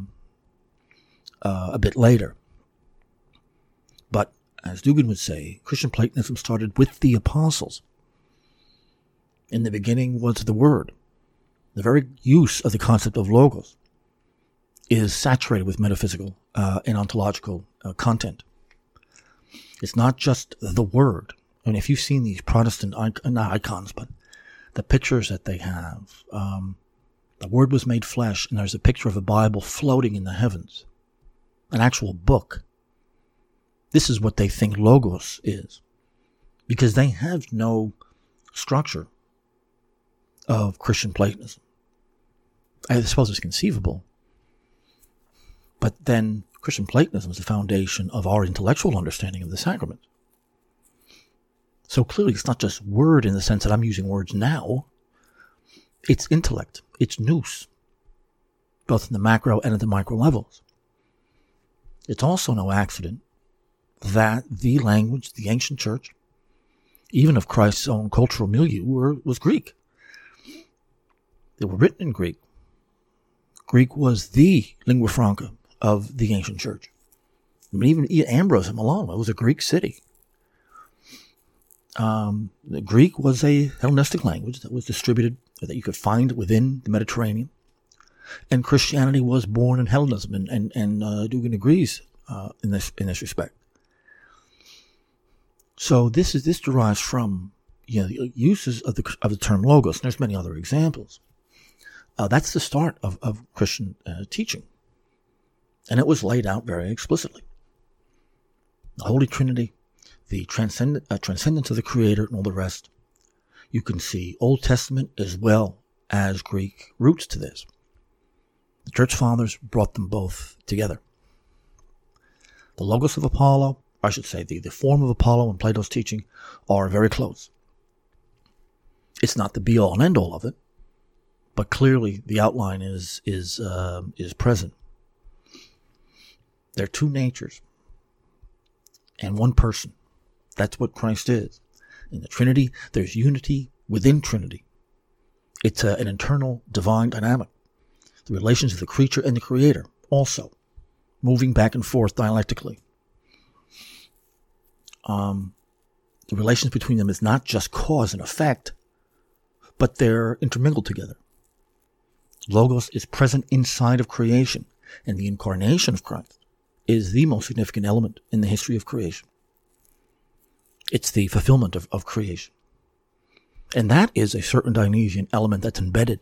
Speaker 2: a bit later. But, as Dugin would say, Christian Platonism started with the apostles. In the beginning was the Word. The very use of the concept of logos is saturated with metaphysical and ontological content. It's not just the Word. I mean, if you've seen these Protestant, not icons, but the pictures that they have, the Word was made flesh, and there's a picture of a Bible floating in the heavens, an actual book. This is what they think logos is, because they have no structure of Christian Platonism. I suppose it's conceivable. But then Christian Platonism is the foundation of our intellectual understanding of the sacrament. So clearly it's not just word in the sense that I'm using words now. It's intellect. It's nous, both in the macro and at the micro levels. It's also no accident that the language, the ancient church, even of Christ's own cultural milieu, was Greek. They were written in Greek. Greek was the lingua franca of the ancient church. I mean, even Ambrose at Milan, it was a Greek city. The Greek was a Hellenistic language that was distributed, that you could find within the Mediterranean. And Christianity was born in Hellenism, and Dugin agrees in this respect. So this derives from the uses of the term logos. And there's many other examples. That's the start of Christian teaching, and it was laid out very explicitly. The Holy Trinity, the transcendence of the Creator, and all the rest. You can see Old Testament as well as Greek roots to this. The Church Fathers brought them both together. The Logos of Apollo, I should say, the form of Apollo and Plato's teaching are very close. It's not the be-all and end-all of it, but clearly the outline is present. There are two natures and one person. That's what Christ is. In the Trinity, there's unity within Trinity. It's an internal divine dynamic. The relations of the creature and the Creator also moving back and forth dialectically. The relations between them is not just cause and effect, but they're intermingled together. Logos is present inside of creation, and the incarnation of Christ is the most significant element in the history of creation. It's the fulfillment of creation. And that is a certain Dionysian element that's embedded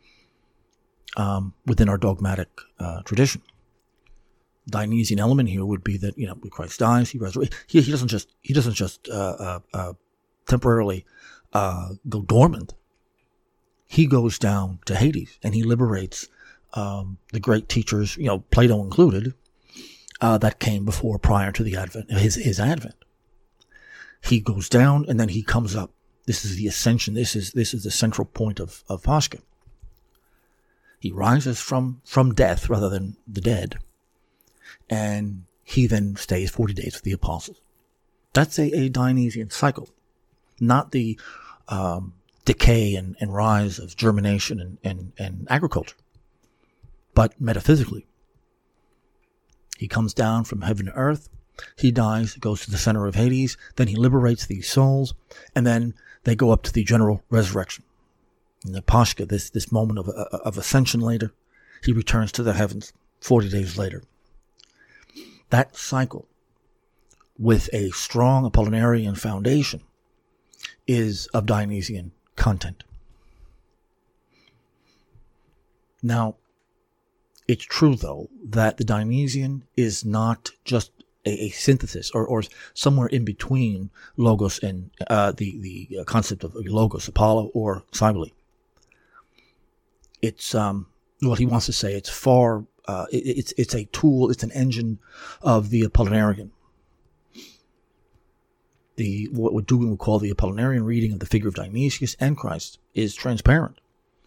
Speaker 2: within our dogmatic tradition. Dionysian element here would be that, when Christ dies, he resurrects. He doesn't just temporarily go dormant. He goes down to Hades and he liberates the great teachers, Plato included, that came prior to the advent, his advent. He goes down and then he comes up. This is the ascension. This is the central point of Pascha. He rises from death rather than the dead, and he then stays 40 days with the apostles. That's a Dionysian cycle, not the decay and rise of germination and agriculture, but metaphysically. He comes down from heaven to earth. He dies, goes to the center of Hades, then he liberates these souls, and then they go up to the general resurrection. In the Pascha, this moment of ascension later, he returns to the heavens 40 days later. That cycle, with a strong Apollinarian foundation, is of Dionysian content. Now, it's true, though, that the Dionysian is not just a synthesis or somewhere in between Logos and the concept of Logos, Apollo, or Cybele. It's what he wants to say. It's far. It's a tool. It's an engine of the Apollinarian. What Dugin would call the Apollinarian reading of the figure of Dionysius and Christ is transparent.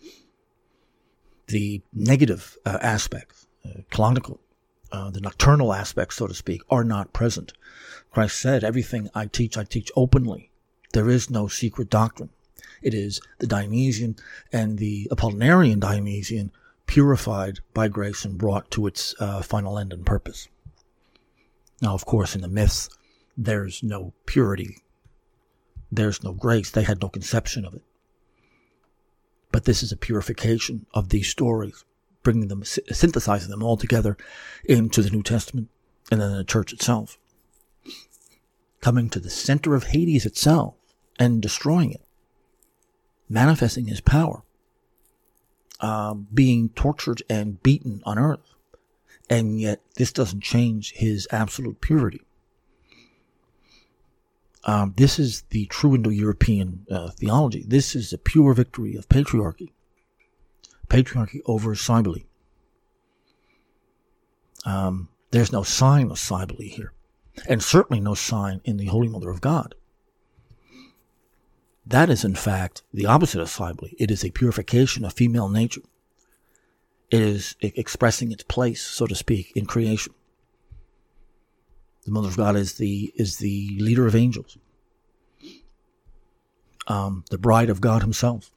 Speaker 2: The negative aspects, canonical, the nocturnal aspects, so to speak, are not present. Christ said, everything I teach openly. There is no secret doctrine. It is the Dionysian and the Apollinarian Dionysian purified by grace and brought to its final end and purpose. Now, of course, in the myths, there's no purity. There's no grace. They had no conception of it. But this is a purification of these stories, bringing them, synthesizing them all together into the New Testament and then the church itself. Coming to the center of Hades itself and destroying it. Manifesting his power. Being tortured and beaten on earth. And yet this doesn't change his absolute purity. This is the true Indo-European theology. This is the pure victory of patriarchy. Patriarchy over Cybele. There's no sign of Cybele here, and certainly no sign in the Holy Mother of God. That is, in fact, the opposite of Cybele. It is a purification of female nature. It is expressing its place, so to speak, in creation. The Mother of God is the leader of angels, the bride of God Himself,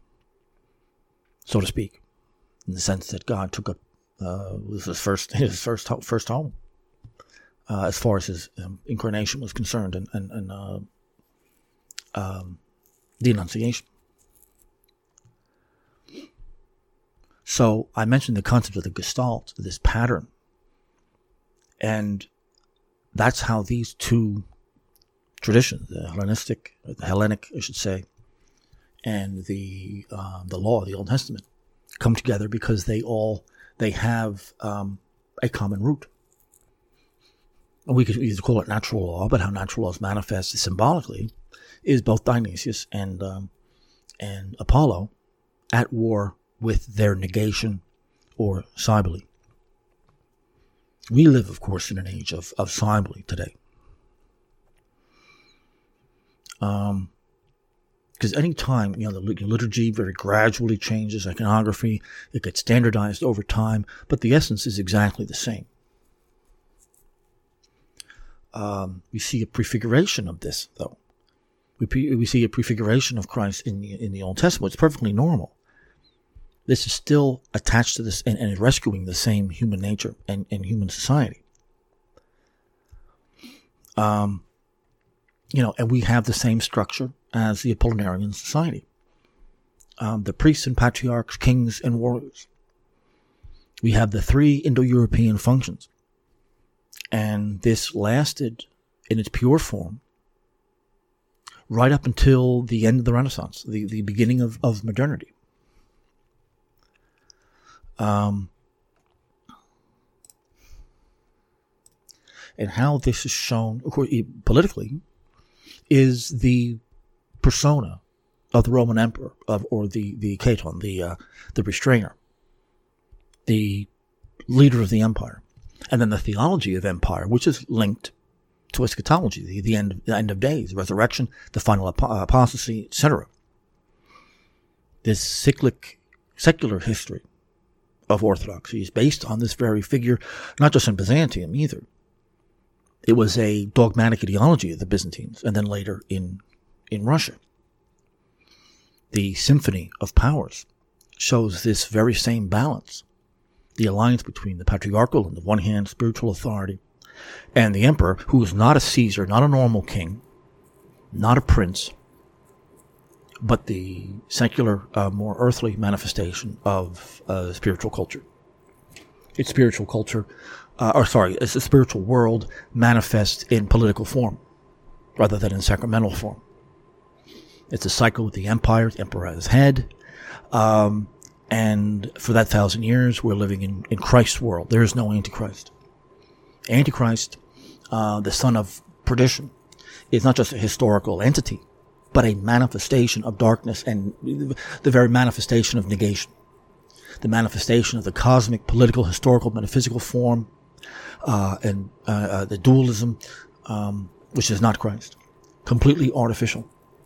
Speaker 2: so to speak, in the sense that God took up was his first home, as far as his incarnation was concerned, and the Annunciation. So I mentioned the concept of the Gestalt, this pattern, and that's how these two traditions, the Hellenic, I should say, and the law, the Old Testament, come together because they have a common root. And we could either call it natural law, but how natural law is manifested symbolically is both Dionysius and Apollo at war with their negation or Cybele. We live, of course, in an age of Cybele today. Because any time, the liturgy very gradually changes, iconography, it gets standardized over time, but the essence is exactly the same. We see a prefiguration of this, though. We see a prefiguration of Christ in the Old Testament. It's perfectly normal. This is still attached to this and rescuing the same human nature and human society. And we have the same structure as the Apollinarian society. The priests and patriarchs, kings and warriors. We have the three Indo-European functions. And this lasted in its pure form right up until the end of the Renaissance, the beginning of modernity. And how this is shown, of course, politically, is the persona of the Roman emperor, or the Caton, the restrainer, the leader of the empire, and then the theology of empire, which is linked to eschatology, the end of days, resurrection, the final apostasy, etc. This cyclic secular history of orthodoxy is based on this very figure, not just in Byzantium either. It was a dogmatic ideology of the Byzantines, and then later in Russia. The Symphony of Powers shows this very same balance, the alliance between the patriarchal, on the one hand, spiritual authority, and the emperor, who is not a Caesar, not a normal king, not a prince, but the secular, more earthly manifestation of spiritual culture. It's spiritual culture, it's a spiritual world manifest in political form, rather than in sacramental form. It's a cycle with the empire, the emperor at his head, and for that 1,000 years, we're living in Christ's world. There is no Antichrist. Antichrist, the son of perdition, is not just a historical entity, but a manifestation of darkness and the very manifestation of negation. The manifestation of the cosmic, political, historical, metaphysical form, and the dualism, which is not Christ. Completely artificial.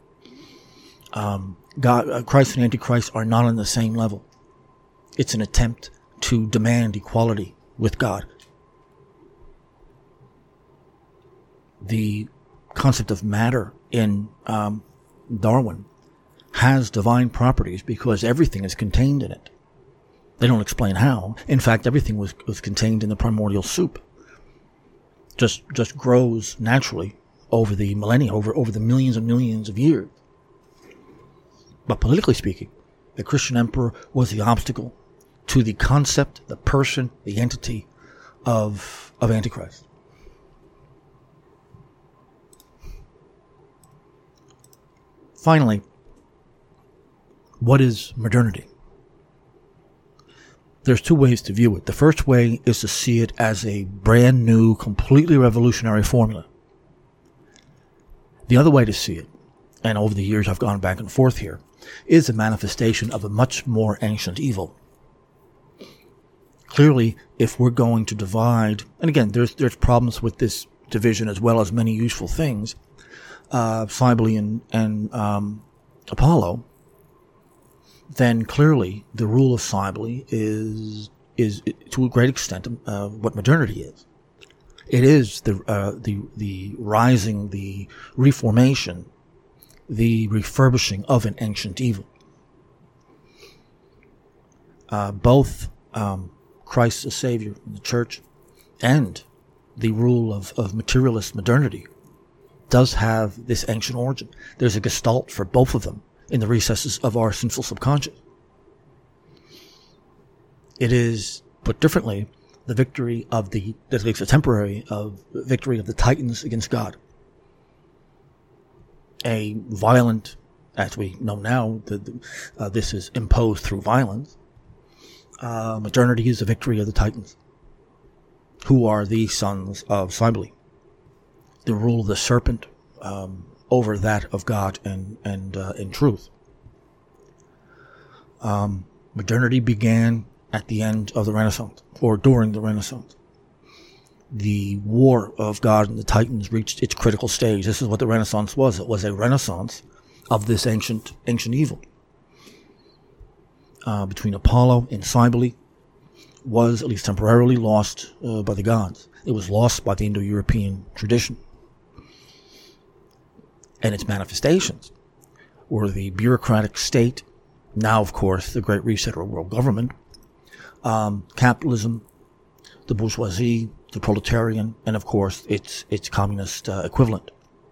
Speaker 2: Christ and Antichrist are not on the same level. It's an attempt to demand equality with God. The concept of matter in Darwin has divine properties because everything is contained in it. They don't explain how. In fact, everything was contained in the primordial soup. Just grows naturally over the millennia, over the millions and millions of years. But politically speaking, the Christian emperor was the obstacle to the concept, the person, the entity of Antichrist. Finally, what is modernity? There's two ways to view it. The first way is to see it as a brand new, completely revolutionary formula. The other way to see it, and over the years I've gone back and forth here, is a manifestation of a much more ancient evil. Clearly, if we're going to divide, and again, there's problems with this division as well as many useful things, Cybele and Apollo, then clearly the rule of Cybele is to a great extent what modernity is. It is the rising, the reformation, the refurbishing of an ancient evil. Both Christ the Savior, the Church, and the rule of materialist modernity does have this ancient origin. There's a gestalt for both of them in the recesses of our sinful subconscious. It is, put differently, the victory of at least a temporary victory of the Titans against God. A violent, as we know now, this is imposed through violence. Modernity is the victory of the Titans, who are the sons of Cybele. The rule of the serpent over that of God and in truth. Modernity began at the end of the Renaissance, or during the Renaissance. The war of God and the Titans reached its critical stage. This is what the Renaissance was. It was a renaissance of this ancient evil. Between Apollo and Cybele was, at least temporarily, lost by the gods. It was lost by the Indo-European tradition. And its manifestations were the bureaucratic state, now, of course, the Great Reset or world government, capitalism, the bourgeoisie, the proletarian, and, of course, its communist equivalent.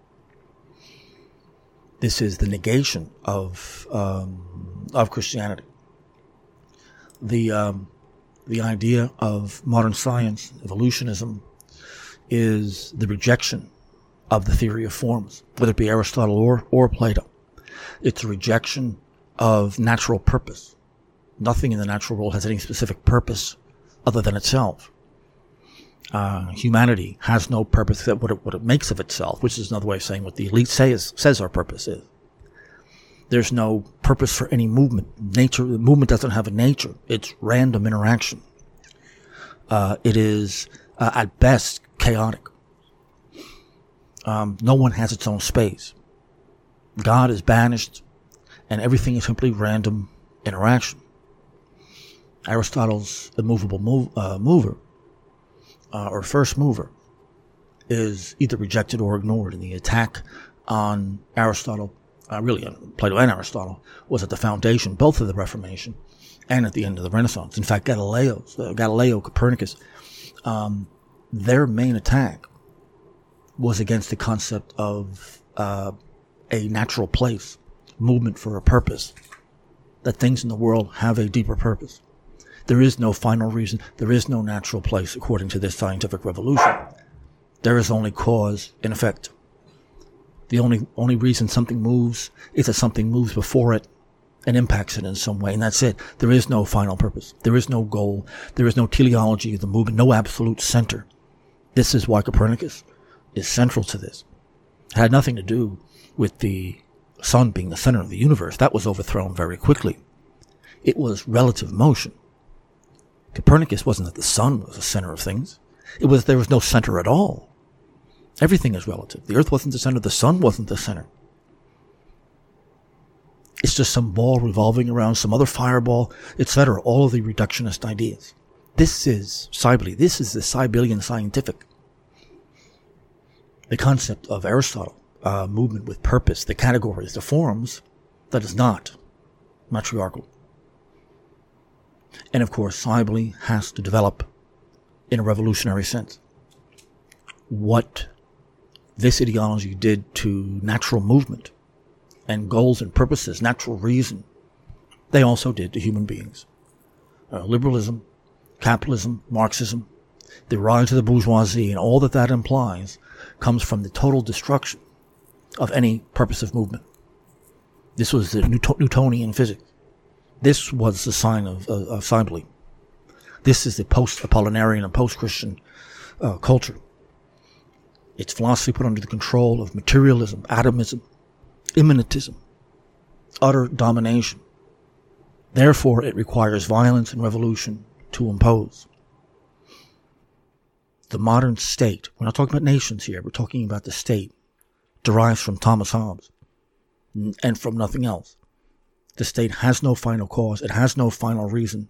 Speaker 2: This is the negation of Christianity. The idea of modern science, evolutionism, is the rejection of the theory of forms, whether it be Aristotle or Plato. It's a rejection of natural purpose. Nothing in the natural world has any specific purpose other than itself. Humanity has no purpose except what it makes of itself, which is another way of saying what the elite says our purpose is. There's no purpose for any movement. The movement doesn't have a nature. It's random interaction. It is, at best, chaotic. No one has its own space. God is banished, and everything is simply random interaction. Aristotle's immovable mover, or first mover, is either rejected or ignored, and the attack on Aristotle, really on Plato and Aristotle, was at the foundation both of the Reformation and at the end of the Renaissance. In fact, Galileo, Copernicus, their main attack was against the concept of a natural place, movement for a purpose, that things in the world have a deeper purpose. There is no final reason. There is no natural place according to this scientific revolution. There is only cause and effect. The only reason something moves is that something moves before it and impacts it in some way, and that's it. There is no final purpose. There is no goal. There is no teleology of the movement, no absolute center. This is why Copernicus is central to this. It had nothing to do with the sun being the center of the universe. That was overthrown very quickly. It was relative motion. Copernicus wasn't that the sun was the center of things. There was no center at all. Everything is relative. The earth wasn't the center. The sun wasn't the center. It's just some ball revolving around some other fireball, etc. All of the reductionist ideas. This is Cybele. This is the Cybelian scientific. The concept of Aristotle, movement with purpose, the categories, the forms, that is not matriarchal. And of course, Cybele has to develop in a revolutionary sense. What this ideology did to natural movement and goals and purposes, natural reason, they also did to human beings. Liberalism, capitalism, Marxism, the rise of the bourgeoisie, and all that implies comes from the total destruction of any purpose of movement. This was the Newtonian physics. This was the sign of Cybele. This is the post-Apollinarian and post-Christian culture. Its philosophy put under the control of materialism, atomism, immanentism, utter domination. Therefore, it requires violence and revolution to impose. The modern state, we're not talking about nations here, we're talking about the state, derives from Thomas Hobbes and from nothing else. The state has no final cause. It has no final reason.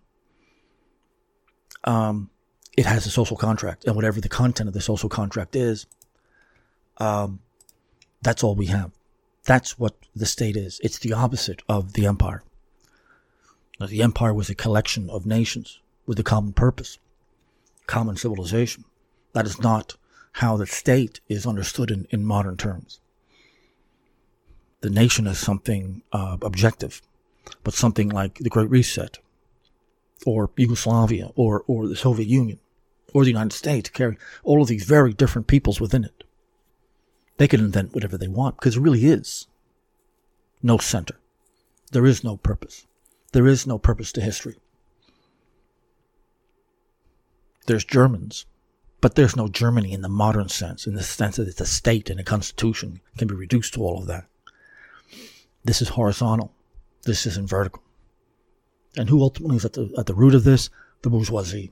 Speaker 2: It has a social contract, and whatever the content of the social contract is, that's all we have. That's what the state is. It's the opposite of the empire. Now, the empire was a collection of nations with a common purpose, common civilization. That is not how the state is understood in modern terms. The nation is something objective, but something like the Great Reset, or Yugoslavia, or the Soviet Union, or the United States carry all of these very different peoples within it. They can invent whatever they want, because there really is no center. There is no purpose. There is no purpose to history. There's Germans, but there's no Germany in the modern sense, in the sense that it's a state and a constitution can be reduced to all of that. This is horizontal. This isn't vertical. And who ultimately is at the root of this? The bourgeoisie.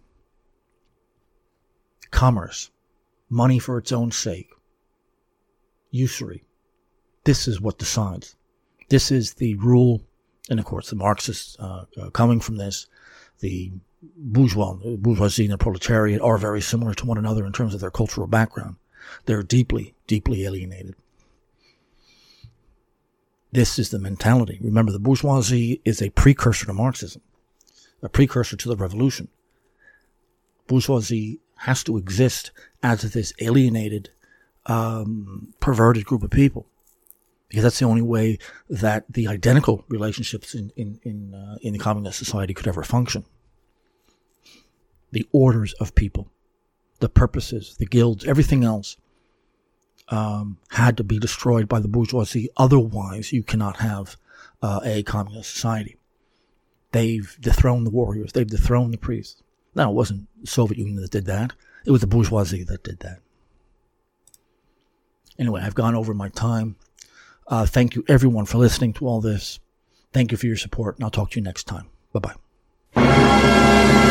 Speaker 2: Commerce. Money for its own sake. Usury. This is what decides. This is the rule, and of course the Marxists coming from this, the bourgeoisie and the proletariat are very similar to one another in terms of their cultural background. They're deeply, deeply alienated. This is the mentality. Remember, the bourgeoisie is a precursor to Marxism, a precursor to the revolution. Bourgeoisie has to exist as this alienated, perverted group of people, because that's the only way that the identical relationships in the communist society could ever function. The orders of people, the purposes, the guilds, everything else had to be destroyed by the bourgeoisie. Otherwise, you cannot have a communist society. They've dethroned the warriors. They've dethroned the priests. Now, it wasn't the Soviet Union that did that. It was the bourgeoisie that did that. Anyway, I've gone over my time. Thank you, everyone, for listening to all this. Thank you for your support, and I'll talk to you next time. Bye-bye.